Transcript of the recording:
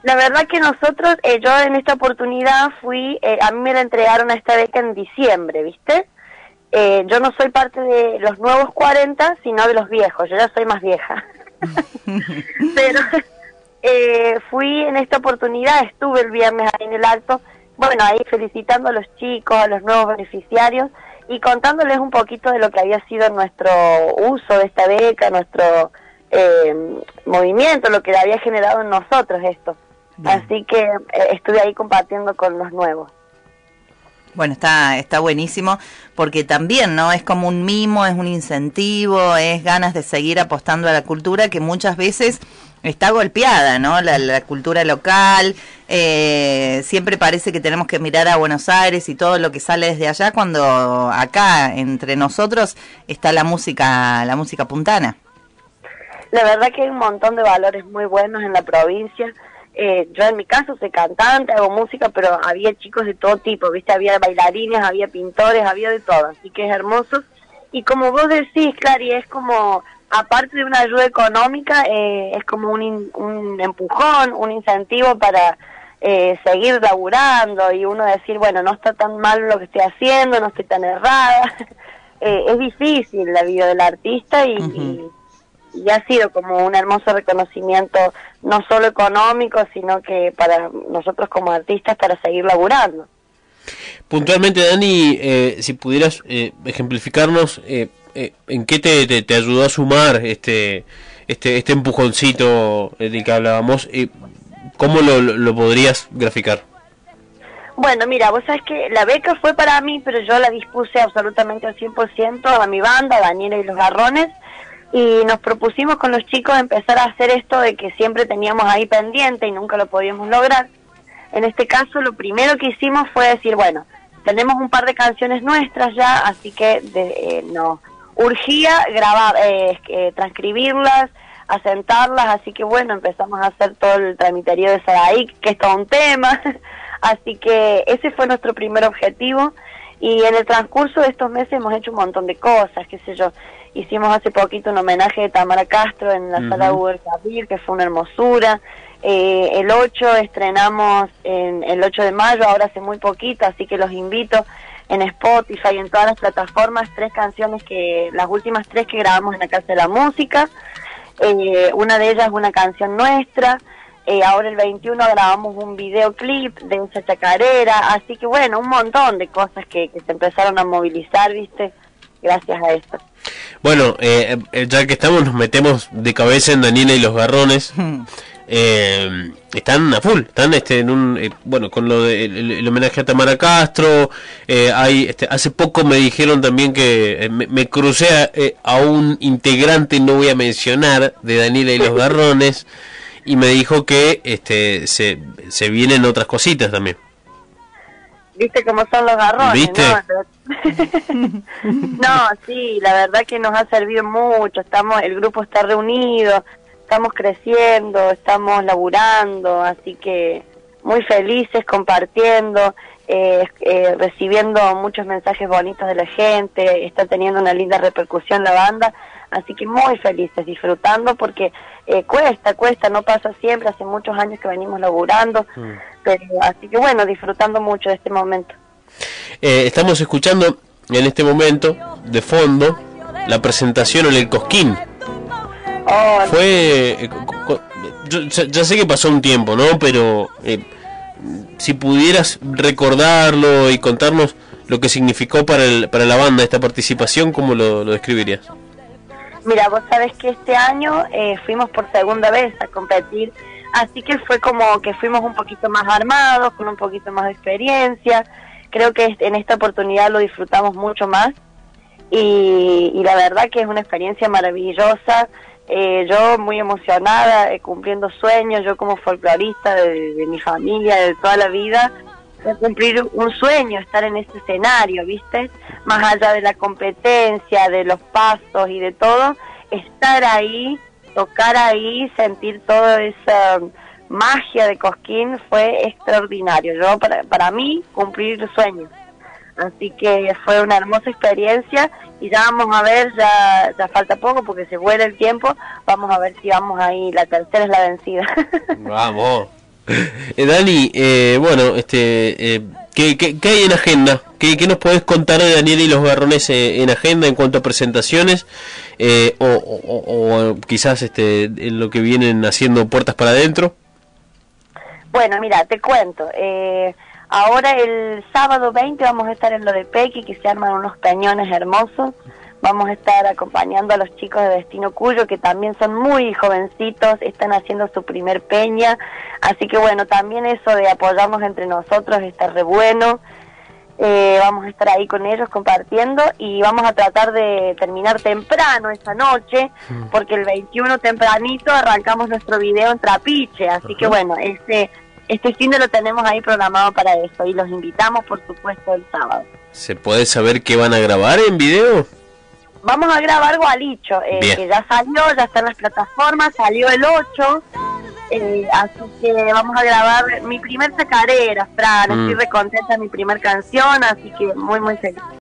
La verdad que nosotros, yo en esta oportunidad fui, a mí me la entregaron a esta beca en diciembre, ¿viste? Yo no soy parte de los nuevos 40, sino de los viejos, yo ya soy más vieja. Pero fui en esta oportunidad, estuve el viernes ahí en el acto, bueno, ahí felicitando a los chicos, a los nuevos beneficiarios, y contándoles un poquito de lo que había sido nuestro uso de esta beca, nuestro movimiento, lo que había generado en nosotros esto. Bien. Así que estuve ahí compartiendo con los nuevos. Bueno, está buenísimo, porque también, ¿no? Es como un mimo, es un incentivo, es ganas de seguir apostando a la cultura que muchas veces está golpeada, ¿no? La cultura local, siempre parece que tenemos que mirar a Buenos Aires y todo lo que sale desde allá, cuando acá, entre nosotros, está la música puntana. La verdad que hay un montón de valores muy buenos en la provincia. Yo en mi caso soy cantante, hago música, pero había chicos de todo tipo, ¿viste? Había bailarines, había pintores, había de todo, así que es hermoso. Y como vos decís, Clary, es como, aparte de una ayuda económica, es como un empujón, un incentivo para seguir laburando y uno decir, bueno, no está tan mal lo que estoy haciendo, no estoy tan errada. Es difícil la vida del artista y ha sido como un hermoso reconocimiento, no solo económico, sino que para nosotros como artistas, para seguir laburando. Puntualmente, Dani, si pudieras ejemplificarnos en qué te ayudó a sumar este empujoncito del que hablábamos, ¿cómo lo podrías graficar? Bueno, mira, vos sabés que la beca fue para mí, pero yo la dispuse absolutamente al 100% a mi banda, Daniela y los Garrones, y nos propusimos con los chicos empezar a hacer esto de que siempre teníamos ahí pendiente y nunca lo podíamos lograr. En este caso, lo primero que hicimos fue decir, bueno, tenemos un par de canciones nuestras ya, así que nos urgía grabar, transcribirlas, asentarlas, así que bueno, empezamos a hacer todo el tramiterío de Sadaí, que es todo un tema, así que ese fue nuestro primer objetivo, y en el transcurso de estos meses hemos hecho un montón de cosas, qué sé yo. Hicimos hace poquito un homenaje de Tamara Castro en la sala Uber Cabir, que fue una hermosura. El 8 estrenamos el 8 de mayo, ahora hace muy poquito, así que los invito en Spotify y en todas las plataformas, 3 canciones las últimas 3 que grabamos en la Casa de la Música. Una de ellas es una canción nuestra. Ahora el 21 grabamos un videoclip de esa chacarera, así que bueno, un montón de cosas que se empezaron a movilizar, ¿viste? Gracias a esto. Bueno, ya que estamos, nos metemos de cabeza en Daniela y los Garrones. Están a full, están en un bueno, con lo el homenaje a Tamara Castro. Hace poco me dijeron también que me crucé a un integrante, no voy a mencionar, de Daniela y los Garrones, y me dijo que se vienen otras cositas también. ¿Viste cómo son los Garrones? ¿Viste? No, sí, la verdad que nos ha servido mucho. El grupo está reunido, estamos creciendo, estamos laburando, así que muy felices, compartiendo, recibiendo muchos mensajes bonitos de la gente, está teniendo una linda repercusión la banda, así que muy felices, disfrutando, porque cuesta, no pasa siempre, hace muchos años que venimos laburando, pero así que bueno, disfrutando mucho de este momento. Estamos escuchando en este momento, de fondo, la presentación en el Cosquín. Fue... ya sé que pasó un tiempo, ¿no? Pero si pudieras recordarlo y contarnos lo que significó para la banda esta participación, ¿cómo lo describirías? Mira, vos sabés que este año fuimos por segunda vez a competir, así que fue como que fuimos un poquito más armados, con un poquito más de experiencia. Creo que en esta oportunidad lo disfrutamos mucho más y la verdad que es una experiencia maravillosa. Yo muy emocionada, cumpliendo sueños, yo como folclorista de mi familia, de toda la vida, de cumplir un sueño, estar en ese escenario, ¿viste? Más allá de la competencia, de los pasos y de todo, estar ahí, tocar ahí, sentir toda esa magia de Cosquín fue extraordinario. Yo para mí cumplir sueños. Así que fue una hermosa experiencia y ya vamos a ver, ya falta poco porque se vuela el tiempo, vamos a ver si vamos ahí, la tercera es la vencida. Vamos. Dani, bueno, ¿qué hay en agenda? ¿Qué nos podés contar de Daniel y los Garrones en agenda en cuanto a presentaciones? O quizás en lo que vienen haciendo puertas para adentro. Bueno, mira, te cuento. Ahora el sábado 20 vamos a estar en lo de Pequi, que se arman unos cañones hermosos. Vamos a estar acompañando a los chicos de Destino Cuyo, que también son muy jovencitos, están haciendo su primer peña. Así que bueno, también eso de apoyarnos entre nosotros está re bueno. Vamos a estar ahí con ellos compartiendo y vamos a tratar de terminar temprano esa noche, porque el 21 tempranito arrancamos nuestro video en Trapiche. Así que bueno, este fin de lo tenemos ahí programado para eso y los invitamos, por supuesto, el sábado. ¿Se puede saber qué van a grabar en video? Vamos a grabar Gualicho, que ya salió, ya está en las plataformas, salió el 8, así que vamos a grabar mi primer chacarera, Fran, estoy recontenta, mi primer canción, así que muy muy feliz.